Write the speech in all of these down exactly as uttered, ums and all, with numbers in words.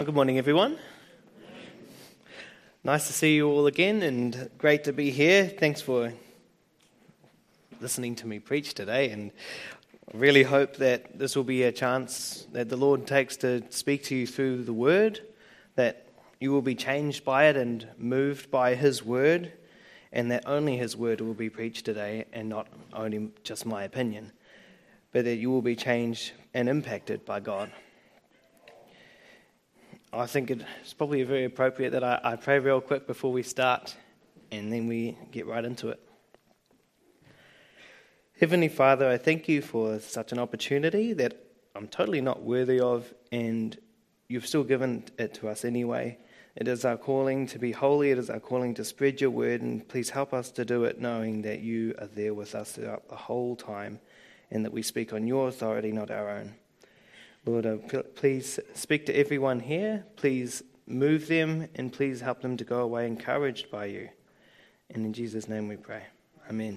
Good morning, everyone. Nice to see you all again, and great to be here. Thanks for listening to me preach today, and I really hope that this will be a chance that the Lord takes to speak to you through the Word, that you will be changed by it and moved by His Word, and that only His Word will be preached today, and not only just my opinion, but that you will be changed and impacted by God. I think it's probably very appropriate that I, I pray real quick before we start, and then we get right into it. Heavenly Father, I thank you for such an opportunity that I'm totally not worthy of, and you've still given it to us anyway. It is our calling to be holy, it is our calling to spread your word, and please help us to do it knowing that you are there with us throughout the whole time, and that we speak on your authority, not our own. Lord, uh, please speak to everyone here, please move them, and please help them to go away encouraged by you. And in Jesus' name we pray. Amen.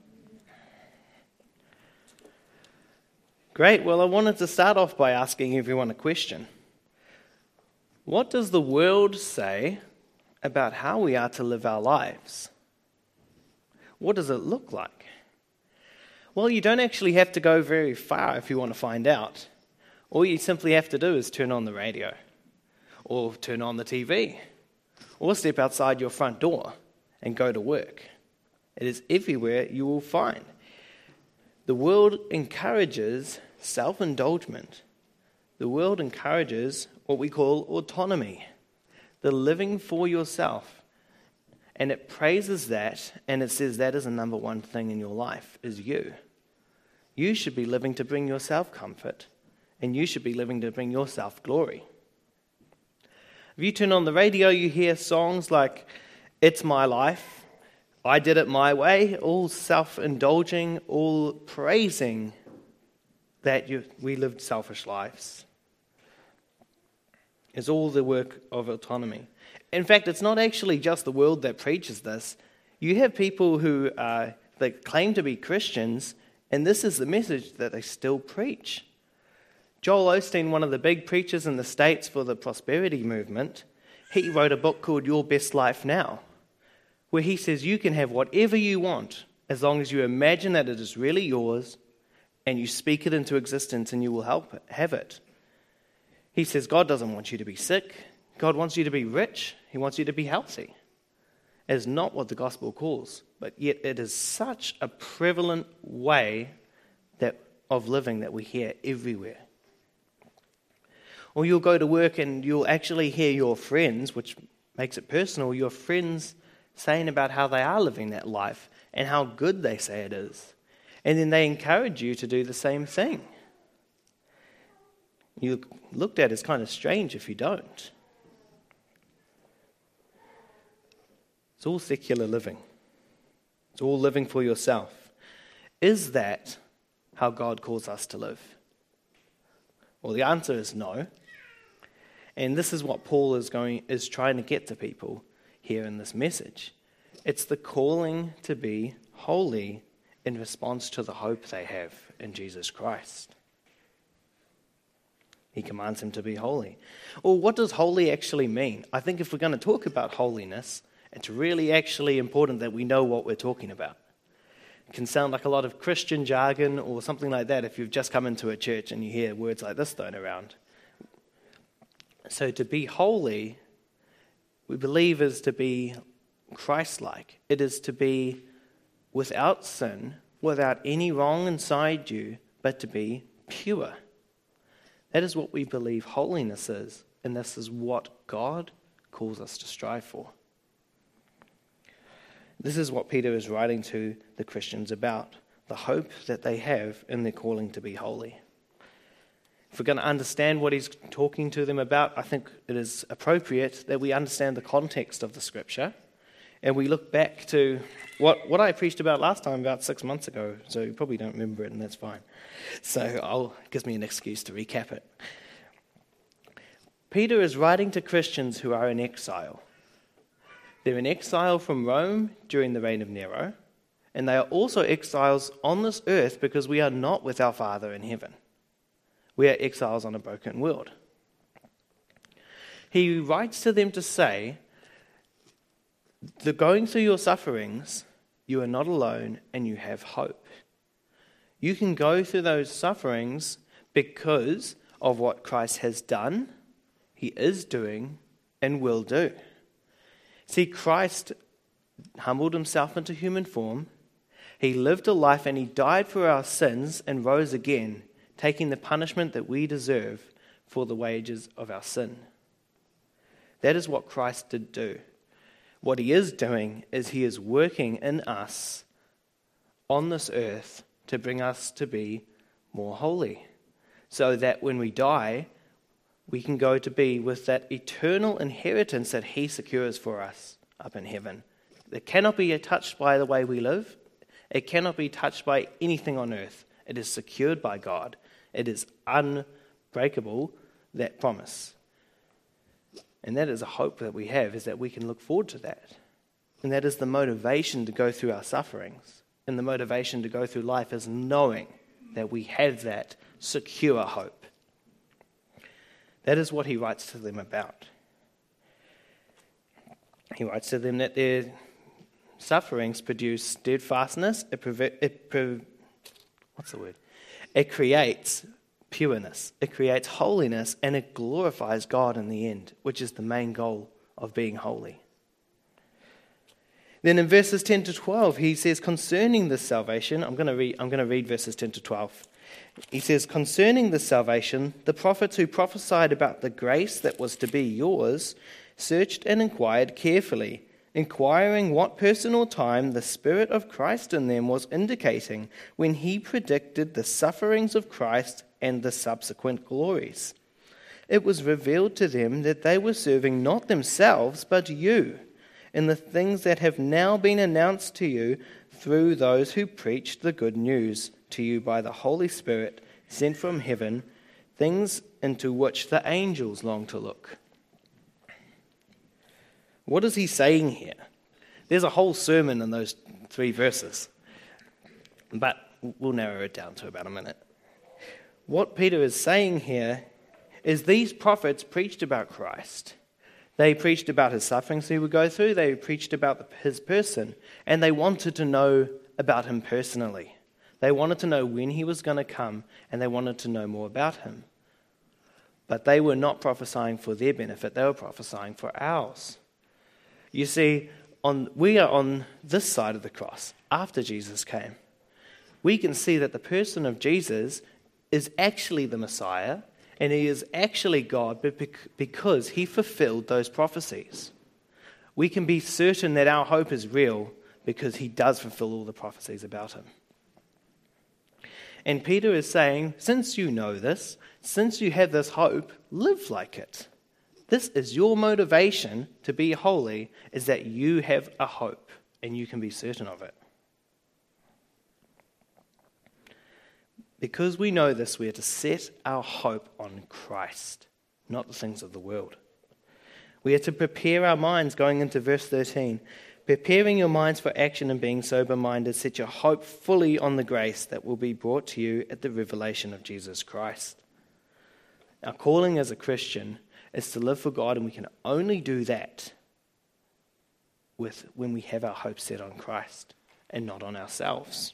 Great, well I wanted to start off by asking everyone a question. What does the world say about how we are to live our lives? What does it look like? Well, you don't actually have to go very far if you want to find out. All you simply have to do is turn on the radio, or turn on the T V, or step outside your front door and go to work. It is everywhere you will find. The world encourages self-indulgence. The world encourages what we call autonomy, the living for yourself. And it praises that, and it says that is the number one thing in your life, is you. You should be living to bring yourself comfort. And you should be living to bring yourself glory. If you turn on the radio, you hear songs like, "It's My Life," "I Did It My Way," all self-indulging, all praising that you, we lived selfish lives. It's all the work of autonomy. In fact, it's not actually just the world that preaches this. You have people who uh, they claim to be Christians, and this is the message that they still preach. Joel Osteen, one of the big preachers in the States for the prosperity movement, he wrote a book called Your Best Life Now, where he says you can have whatever you want as long as you imagine that it is really yours and you speak it into existence and you will help it, have it. He says God doesn't want you to be sick. God wants you to be rich. He wants you to be healthy. It is not what the gospel calls, but yet it is such a prevalent way that of living that we hear everywhere. Or you'll go to work and you'll actually hear your friends, which makes it personal, your friends saying about how they are living that life and how good they say it is. And then they encourage you to do the same thing. You're looked at as kind of strange if you don't. It's all secular living. It's all living for yourself. Is that how God calls us to live? Well, the answer is no. And this is what Paul is going is trying to get to people here in this message. It's the calling to be holy in response to the hope they have in Jesus Christ. He commands them to be holy. Well, what does holy actually mean? I think if we're going to talk about holiness, it's really actually important that we know what we're talking about. It can sound like a lot of Christian jargon or something like that if you've just come into a church and you hear words like this thrown around. So to be holy, we believe, is to be Christ-like. It is to be without sin, without any wrong inside you, but to be pure. That is what we believe holiness is, and this is what God calls us to strive for. This is what Peter is writing to the Christians about, the hope that they have in their calling to be holy. If we're going to understand what he's talking to them about, I think it is appropriate that we understand the context of the scripture, and we look back to what, what I preached about last time, about six months ago, so you probably don't remember it, and that's fine. So I'll, it gives me an excuse to recap it. Peter is writing to Christians who are in exile. They're in exile from Rome during the reign of Nero, and they are also exiles on this earth because we are not with our Father in heaven. We are exiles on a broken world. He writes to them to say, the going through your sufferings, you are not alone and you have hope. You can go through those sufferings because of what Christ has done, he is doing, and will do. See, Christ humbled himself into human form. He lived a life and he died for our sins and rose again, taking the punishment that we deserve for the wages of our sin. That is what Christ did do. What he is doing is he is working in us on this earth to bring us to be more holy, so that when we die, we can go to be with that eternal inheritance that he secures for us up in heaven. It cannot be touched by the way we live. It cannot be touched by anything on earth. It is secured by God. It is unbreakable, that promise. And that is a hope that we have, is that we can look forward to that. And that is the motivation to go through our sufferings. And the motivation to go through life is knowing that we have that secure hope. That is what he writes to them about. He writes to them that their sufferings produce steadfastness. It, prov- it prov- what's the word? It creates pureness. It creates holiness, and it glorifies God in the end, which is the main goal of being holy. Then in verses ten to twelve, he says, concerning this salvation, I'm going to read, I'm going to read verses ten to twelve. He says, concerning this salvation, the prophets who prophesied about the grace that was to be yours searched and inquired carefully, inquiring what person or time the Spirit of Christ in them was indicating when he predicted the sufferings of Christ and the subsequent glories. It was revealed to them that they were serving not themselves, but you, in the things that have now been announced to you through those who preached the good news to you by the Holy Spirit sent from heaven, things into which the angels long to look. What is he saying here? There's a whole sermon in those three verses, but we'll narrow it down to about a minute. What Peter is saying here is these prophets preached about Christ. They preached about his sufferings he would go through. They preached about his person. And they wanted to know about him personally. They wanted to know when he was going to come, and they wanted to know more about him. But they were not prophesying for their benefit. They were prophesying for ours. You see, on, we are on this side of the cross after Jesus came. We can see that the person of Jesus is actually the Messiah, and he is actually God, but because he fulfilled those prophecies. We can be certain that our hope is real because he does fulfill all the prophecies about him. And Peter is saying, since you know this, since you have this hope, live like it. This is your motivation to be holy, is that you have a hope and you can be certain of it. Because we know this, we are to set our hope on Christ, not the things of the world. We are to prepare our minds, going into verse thirteen. Preparing your minds for action and being sober-minded, set your hope fully on the grace that will be brought to you at the revelation of Jesus Christ. Our calling as a Christian is to live for God, and we can only do that with when we have our hope set on Christ and not on ourselves.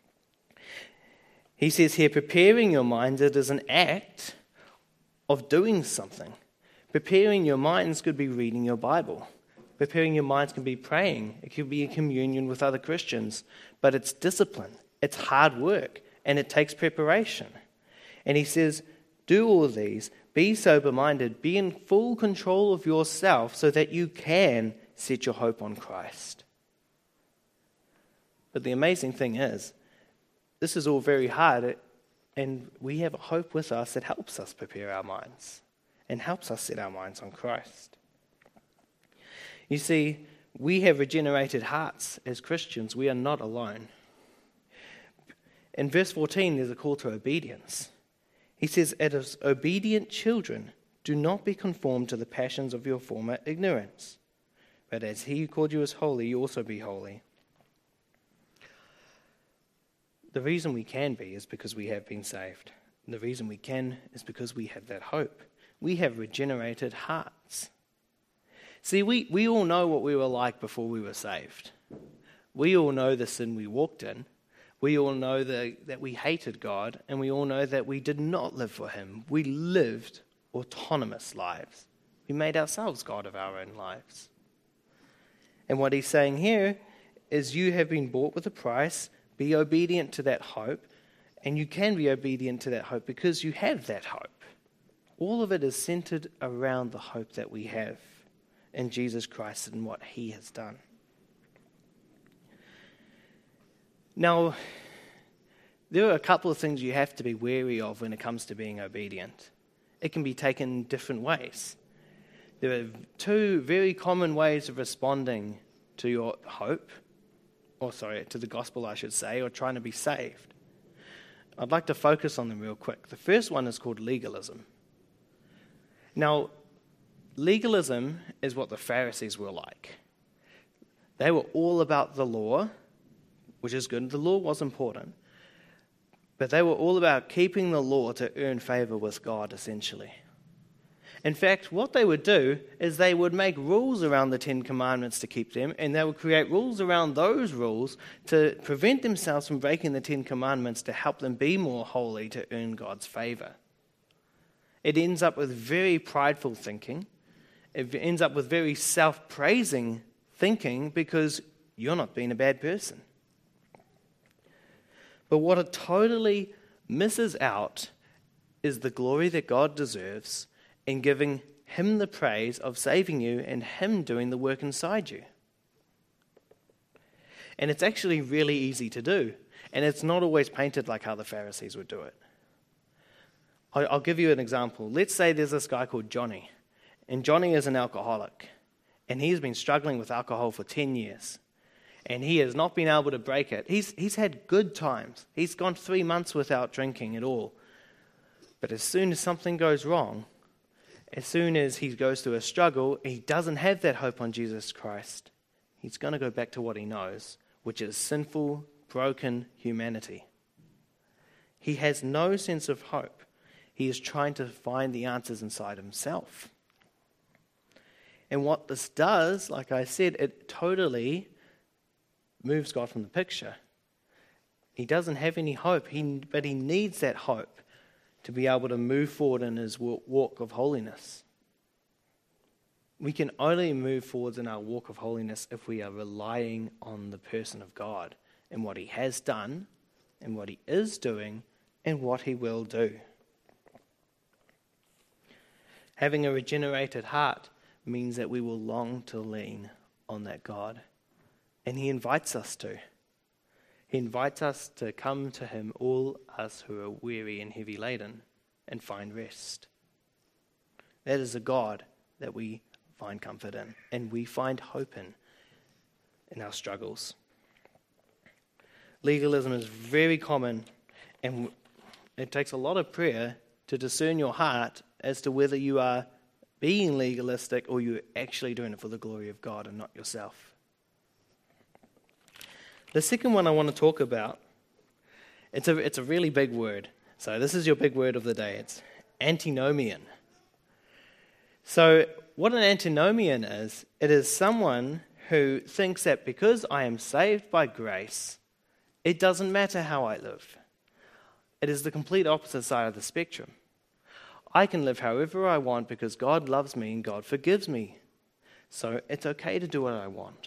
He says here, preparing your minds, it is an act of doing something. Preparing your minds could be reading your Bible. Preparing your minds can be praying. It could be a communion with other Christians. But it's discipline. It's hard work. And it takes preparation. And he says, do all of these. Be sober-minded. Be in full control of yourself so that you can set your hope on Christ. But the amazing thing is, this is all very hard, and we have a hope with us that helps us prepare our minds and helps us set our minds on Christ. You see, we have regenerated hearts as Christians. We are not alone. In verse fourteen, there's a call to obedience. He says, as obedient children, do not be conformed to the passions of your former ignorance, but as he who called you is holy, you also be holy. The reason we can be is because we have been saved. And the reason we can is because we have that hope. we have regenerated hearts. See, we, we all know what we were like before we were saved. We all know the sin we walked in. We all know the, that we hated God, and we all know that we did not live for him. We lived autonomous lives. We made ourselves God of our own lives. And what he's saying here is you have been bought with a price. Be obedient to that hope, and you can be obedient to that hope because you have that hope. All of it is centered around the hope that we have in Jesus Christ and what he has done. Now, there are a couple of things you have to be wary of when it comes to being obedient. It can be taken different ways. There are two very common ways of responding to your hope, or sorry, to the gospel, I should say, or trying to be saved. I'd like to focus on them real quick. The first one is called legalism. Now, legalism is what the Pharisees were like. They were all about the law, which is good. The law was important. But they were all about keeping the law to earn favor with God, essentially. In fact, what they would do is they would make rules around the Ten Commandments to keep them, and they would create rules around those rules to prevent themselves from breaking the Ten Commandments to help them be more holy to earn God's favor. It ends up with very prideful thinking. It ends up with very self-praising thinking because you're not being a bad person. But what it totally misses out is the glory that God deserves in giving him the praise of saving you and him doing the work inside you. And it's actually really easy to do. And it's not always painted like how the Pharisees would do it. I'll give you an example. Let's say there's this guy called Johnny. And Johnny is an alcoholic. And he's been struggling with alcohol for ten years. And he has not been able to break it. He's, he's had good times. He's gone three months without drinking at all. But as soon as something goes wrong, as soon as he goes through a struggle, he doesn't have that hope on Jesus Christ. He's going to go back to what he knows, which is sinful, broken humanity. He has no sense of hope. He is trying to find the answers inside himself. And what this does, like I said, it totally moves God from the picture. He doesn't have any hope, he, but he needs that hope to be able to move forward in his walk of holiness. We can only move forward in our walk of holiness if we are relying on the person of God and what he has done and what he is doing and what he will do. Having a regenerated heart means that we will long to lean on that God. And he invites us to. He invites us to come to him, all us who are weary and heavy laden, and find rest. That is a God that we find comfort in, and we find hope in, in our struggles. Legalism is very common, and it takes a lot of prayer to discern your heart as to whether you are being legalistic or you're actually doing it for the glory of God and not yourself. The second one I want to talk about, it's a, it's a really big word. So this is your big word of the day. It's antinomian. So what an antinomian is, it is someone who thinks that because I am saved by grace, it doesn't matter how I live. It is the complete opposite side of the spectrum. I can live however I want because God loves me and God forgives me. So it's okay to do what I want.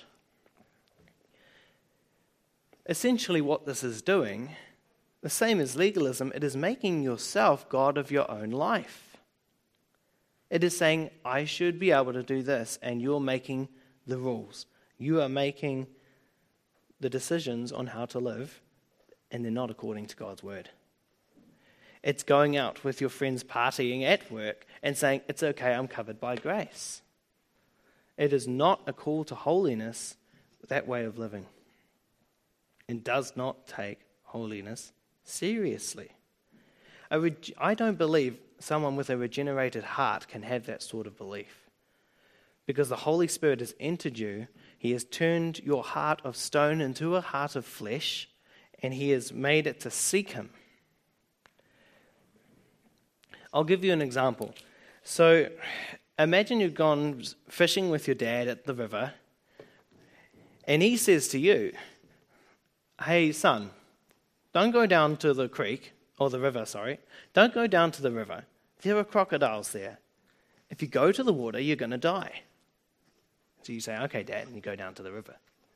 Essentially what this is doing, the same as legalism, it is making yourself God of your own life. It is saying, I should be able to do this, and you're making the rules. You are making the decisions on how to live, and they're not according to God's word. It's going out with your friends partying at work and saying, it's okay, I'm covered by grace. It is not a call to holiness, that way of living. It does not take holiness seriously. I don't believe someone with a regenerated heart can have that sort of belief. Because the Holy Spirit has entered you, he has turned your heart of stone into a heart of flesh, and he has made it to seek him. I'll give you an example. So imagine you've gone fishing with your dad at the river, and he says to you, hey, son, don't go down to the creek, or the river, sorry. Don't go down to the river. There are crocodiles there. If you go to the water, you're going to die. So you say, okay, Dad, and you go down to the river.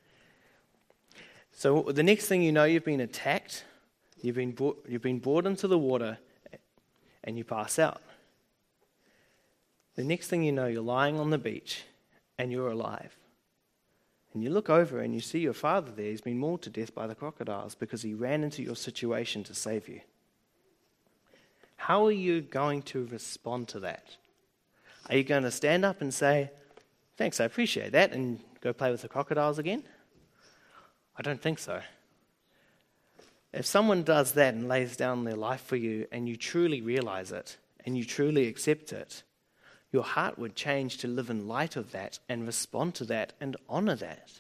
So the next thing you know, you've been attacked, you've been brought, you've been brought into the water, and you pass out. The next thing you know, you're lying on the beach, and you're alive. And you look over and you see your father there. He's been mauled to death by the crocodiles because he ran into your situation to save you. How are you going to respond to that? Are you going to stand up and say, thanks, I appreciate that, and go play with the crocodiles again? I don't think so. If someone does that and lays down their life for you and you truly realize it and you truly accept it, your heart would change to live in light of that and respond to that and honor that.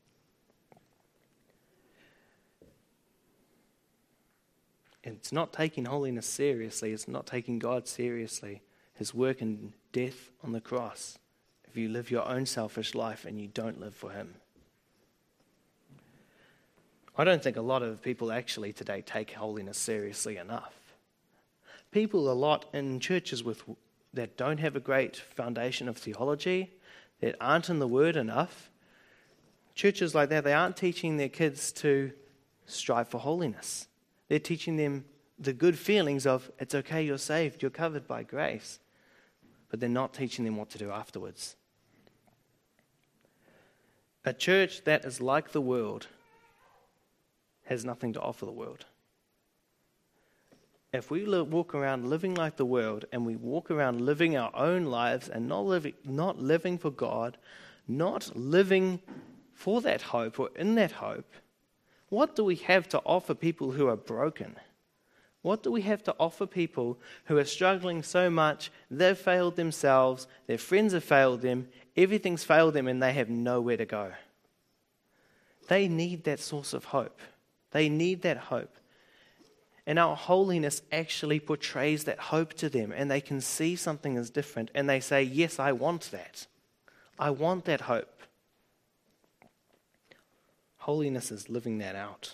It's not taking holiness seriously. It's not taking God seriously. His work and death on the cross. If you live your own selfish life and you don't live for Him. I don't think a lot of people actually today take holiness seriously enough. People a lot in churches with that don't have a great foundation of theology, that aren't in the Word enough, churches like that, they aren't teaching their kids to strive for holiness. They're teaching them the good feelings of, it's okay, you're saved, you're covered by grace. But they're not teaching them what to do afterwards. A church that is like the world has nothing to offer the world. If we walk around living like the world and we walk around living our own lives and not living, not living for God, not living for that hope or in that hope, what do we have to offer people who are broken? What do we have to offer people who are struggling so much, they've failed themselves, their friends have failed them, everything's failed them and they have nowhere to go? They need that source of hope. They need that hope. And our holiness actually portrays that hope to them, and they can see something is different, and they say, yes, I want that. I want that hope. Holiness is living that out.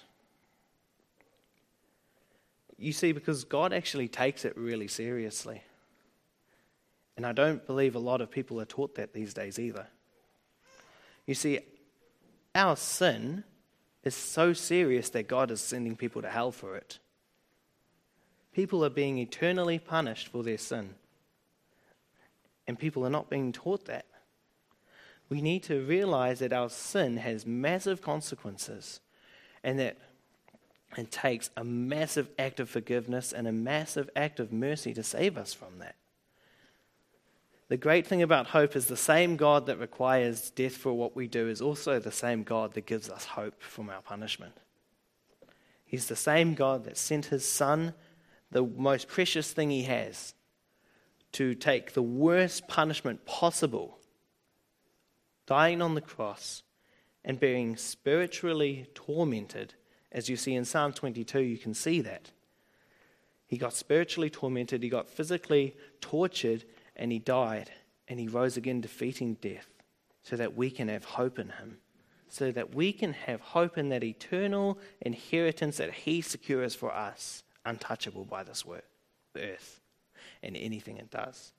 You see, because God actually takes it really seriously. And I don't believe a lot of people are taught that these days either. You see, our sin is so serious that God is sending people to hell for it. People are being eternally punished for their sin. And people are not being taught that. We need to realize that our sin has massive consequences and that it takes a massive act of forgiveness and a massive act of mercy to save us from that. The great thing about hope is the same God that requires death for what we do is also the same God that gives us hope from our punishment. He's the same God that sent His Son, the most precious thing He has, to take the worst punishment possible, dying on the cross and being spiritually tormented. As you see in Psalm twenty-two, you can see that. He got spiritually tormented, He got physically tortured, and He died, and He rose again defeating death so that we can have hope in Him, so that we can have hope in that eternal inheritance that He secures for us, untouchable by this world, earth and anything it does.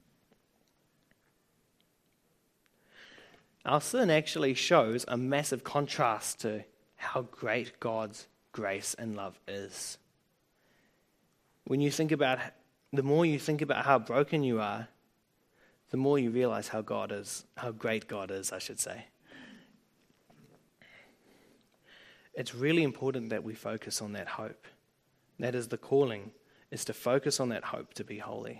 Our sin actually shows a massive contrast to how great God's grace and love is. When you think about, the more you think about how broken you are, the more you realize how God is, how great God is, I should say. It's really important that we focus on that hope. That is the calling, is to focus on that hope to be holy.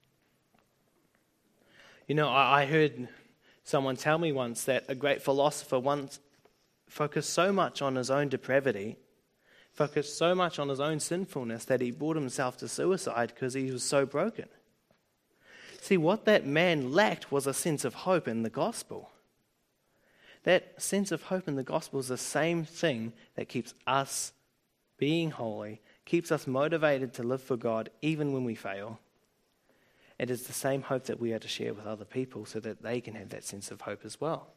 You know, I, I heard someone tell me once that a great philosopher once focused so much on his own depravity, focused so much on his own sinfulness that he brought himself to suicide because he was so broken. See, what that man lacked was a sense of hope in the gospel. That sense of hope in the gospel is the same thing that keeps us being holy, keeps us motivated to live for God even when we fail. it is the same hope that we are to share with other people so that they can have that sense of hope as well.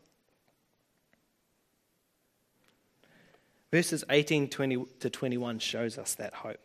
Verses eighteen twenty to twenty-one shows us that hope.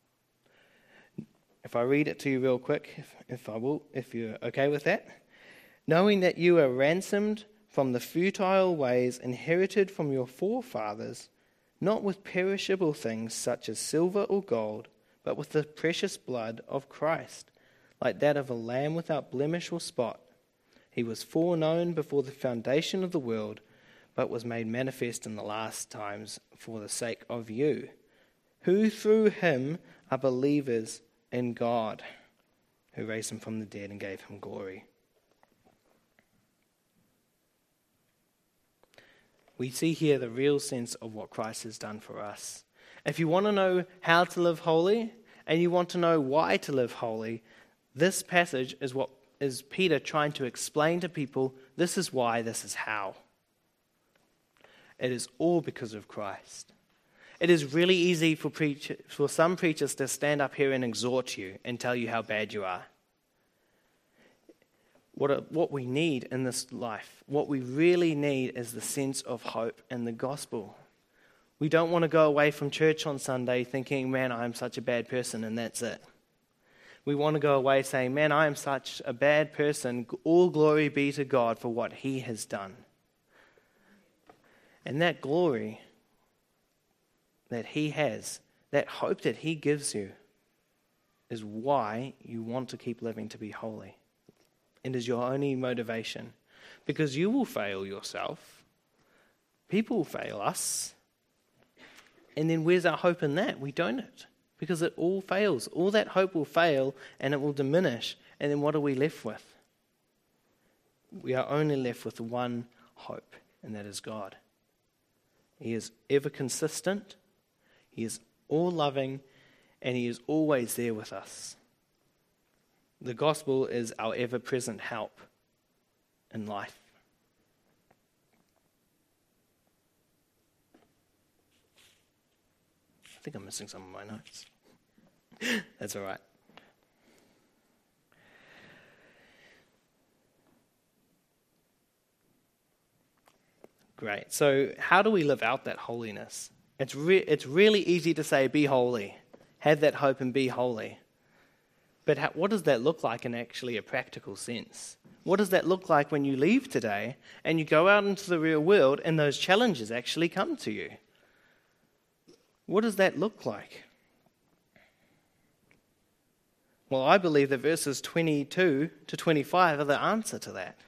If I read it to you real quick, if, if I will, if you're okay with that. Knowing that you are ransomed from the futile ways inherited from your forefathers, not with perishable things such as silver or gold, but with the precious blood of Christ, like that of a lamb without blemish or spot. He was foreknown before the foundation of the world, but was made manifest in the last times for the sake of you, who through him are believers in God, who raised him from the dead and gave him glory. We see here the real sense of what Christ has done for us. If you want to know how to live holy, and you want to know why to live holy, this passage is what is Peter trying to explain to people, this is why, this is how. It is all because of Christ. It is really easy for preach, for some preachers to stand up here and exhort you and tell you how bad you are. What, what we need in this life, what we really need is the sense of hope in the gospel. We don't want to go away from church on Sunday thinking, man, I'm such a bad person, and that's it. We want to go away saying, man, I am such a bad person. All glory be to God for what he has done. And that glory that he has, that hope that he gives you, is why you want to keep living to be holy. It is your only motivation. Because you will fail yourself. People will fail us. And then where's our hope in that? We don't it. Because it all fails. All that hope will fail and it will diminish. And then what are we left with? We are only left with one hope, and that is God. He is ever consistent. He is all loving, and he is always there with us. The gospel is our ever-present help in life. I think I'm missing some of my notes. That's all right. Great. So how do we live out that holiness? It's re- it's really easy to say, be holy. Have that hope and be holy. But how, what does that look like in actually a practical sense? What does that look like when you leave today and you go out into the real world and those challenges actually come to you? What does that look like? Well, I believe that verses twenty-two to twenty-five are the answer to that.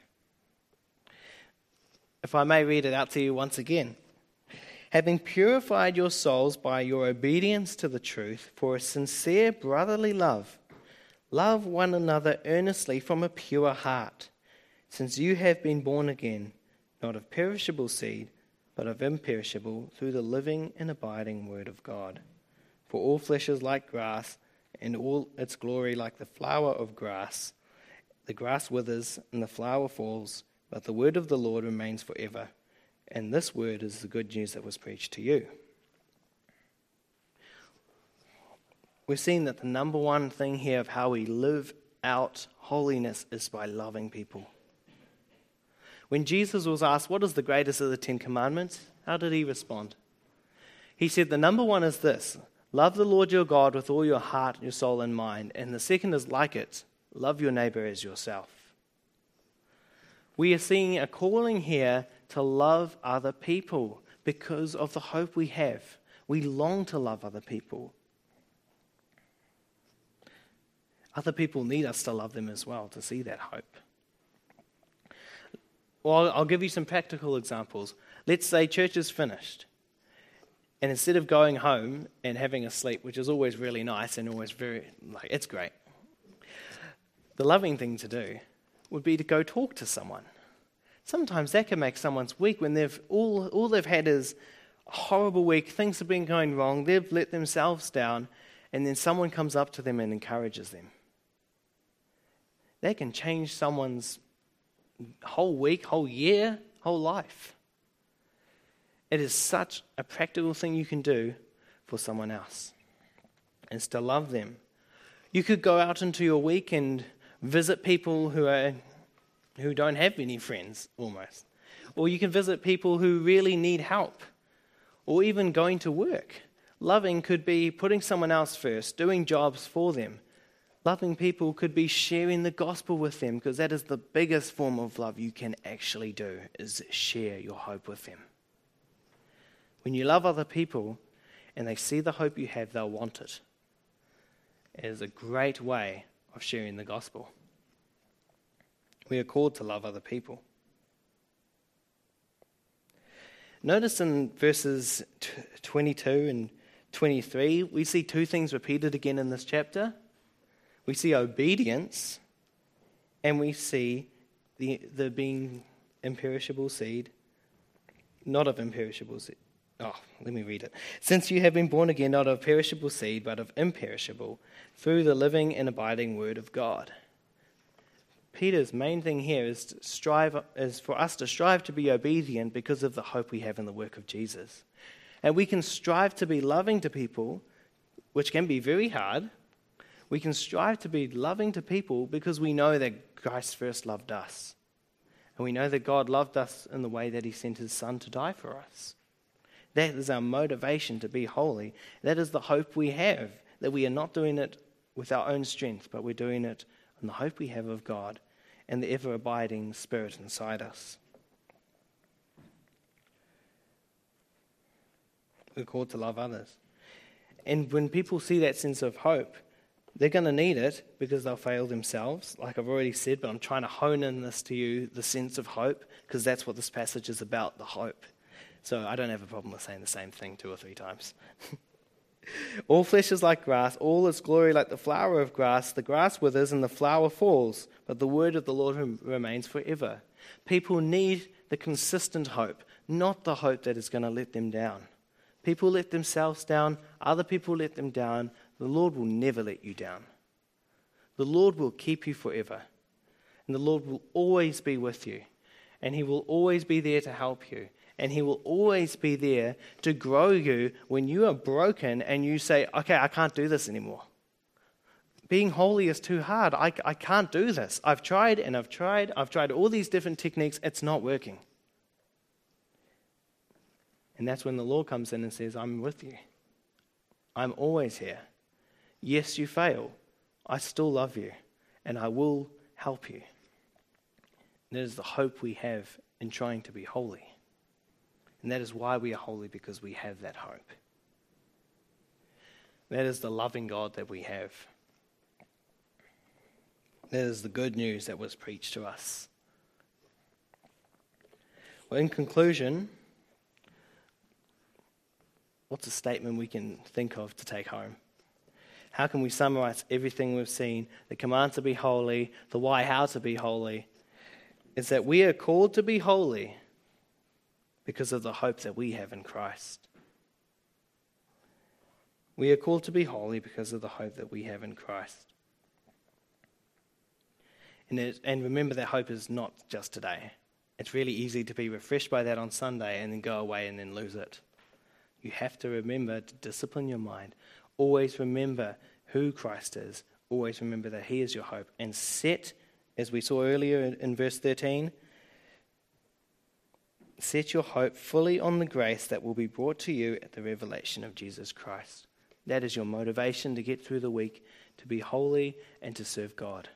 If I may read it out to you once again. Having purified your souls by your obedience to the truth for a sincere brotherly love, love one another earnestly from a pure heart, since you have been born again, not of perishable seed, but of imperishable, through the living and abiding word of God. For all flesh is like grass, and all its glory like the flower of grass. The grass withers and the flower falls, but the word of the Lord remains forever. And this word is the good news that was preached to you. We've seen that the number one thing here of how we live out holiness is by loving people. When Jesus was asked, what is the greatest of the Ten Commandments? How did he respond? He said, the number one is this: love the Lord your God with all your heart, your soul, and mind. And the second is like it: love your neighbor as yourself. We are seeing a calling here to love other people because of the hope we have. We long to love other people. Other people need us to love them as well, to see that hope. Well, I'll give you some practical examples. Let's say church is finished, and instead of going home and having a sleep, which is always really nice and always very, like, it's great, the loving thing to do would be to go talk to someone. Sometimes that can make someone's week when they've all all they've had is a horrible week, things have been going wrong, they've let themselves down, and then someone comes up to them and encourages them. That can change someone's whole week, whole year, whole life. It is such a practical thing you can do for someone else. It's to love them. You could go out into your week and visit people who are who don't have any friends, almost. Or you can visit people who really need help, or even going to work. Loving could be putting someone else first, doing jobs for them. Loving people could be sharing the gospel with them, because that is the biggest form of love you can actually do, is share your hope with them. When you love other people and they see the hope you have, they'll want it. It is a great way of sharing the gospel. We are called to love other people. Notice in verses twenty-two and twenty-three, we see two things repeated again in this chapter. We see obedience, and we see the, the being imperishable seed, not of imperishable seed. Oh, let me read it. Since you have been born again, not of perishable seed, but of imperishable, through the living and abiding word of God. Peter's main thing here is to strive is for us to strive to be obedient because of the hope we have in the work of Jesus. And we can strive to be loving to people, which can be very hard. We can strive to be loving to people because we know that Christ first loved us. And we know that God loved us in the way that he sent his son to die for us. That is our motivation to be holy. That is the hope we have, that we are not doing it with our own strength, but we're doing it in the hope we have of God and the ever-abiding Spirit inside us. We're called to love others. And when people see that sense of hope, they're going to need it because they'll fail themselves, like I've already said, but I'm trying to hone in this to you, the sense of hope, because that's what this passage is about, the hope. So I don't have a problem with saying the same thing two or three times. All flesh is like grass, all its glory like the flower of grass. The grass withers and the flower falls, but the word of the Lord remains forever. People need the consistent hope, not the hope that is going to let them down. People let themselves down, other people let them down. The Lord will never let you down. The Lord will keep you forever. And the Lord will always be with you. And he will always be there to help you. And he will always be there to grow you when you are broken and you say, okay, I can't do this anymore. Being holy is too hard. I, I can't do this. I've tried and I've tried. I've tried all these different techniques. It's not working. And that's when the Lord comes in and says, I'm with you. I'm always here. Yes, you fail. I still love you. And I will help you. That is the hope we have in trying to be holy. And that is why we are holy, because we have that hope. That is the loving God that we have. That is the good news that was preached to us. Well, in conclusion, what's a statement we can think of to take home? How can we summarize everything we've seen? The command to be holy, the why, how to be holy. It's that we are called to be holy because of the hope that we have in Christ. We are called to be holy because of the hope that we have in Christ. And, it, and remember that hope is not just today. It's really easy to be refreshed by that on Sunday and then go away and then lose it. You have to remember to discipline your mind. Always remember who Christ is. Always remember that he is your hope. And set, as we saw earlier in, in verse thirteen, set your hope fully on the grace that will be brought to you at the revelation of Jesus Christ. That is your motivation to get through the week, to be holy and to serve God.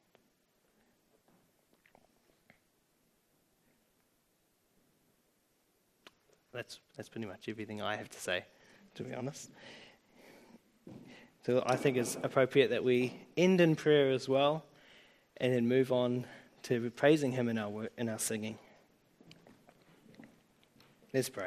That's that's pretty much everything I have to say, to be honest. So I think it's appropriate that we end in prayer as well, and then move on to praising him in our work, in our singing. Let's pray.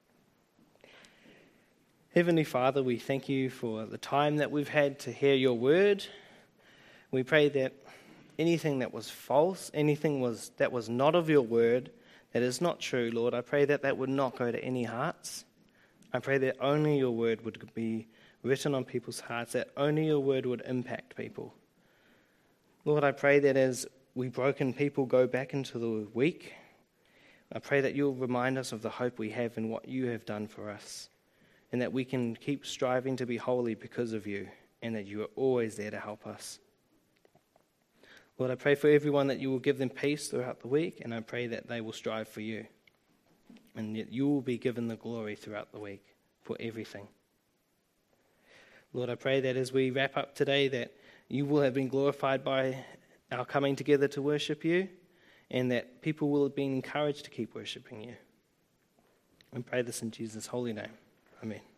Heavenly Father, we thank you for the time that we've had to hear your word. We pray that anything that was false, anything was that was not of your word, that is not true, Lord, I pray that that would not go to any hearts. I pray that only your word would be written on people's hearts, that only your word would impact people. Lord, I pray that as we broken people go back into the week, I pray that you'll remind us of the hope we have in what you have done for us, and that we can keep striving to be holy because of you, and that you are always there to help us. Lord, I pray for everyone that you will give them peace throughout the week, and I pray that they will strive for you, and that you will be given the glory throughout the week for everything. Lord, I pray that as we wrap up today, that you will have been glorified by our coming together to worship you, and that people will have been encouraged to keep worshiping you. I pray this in Jesus' holy name. Amen.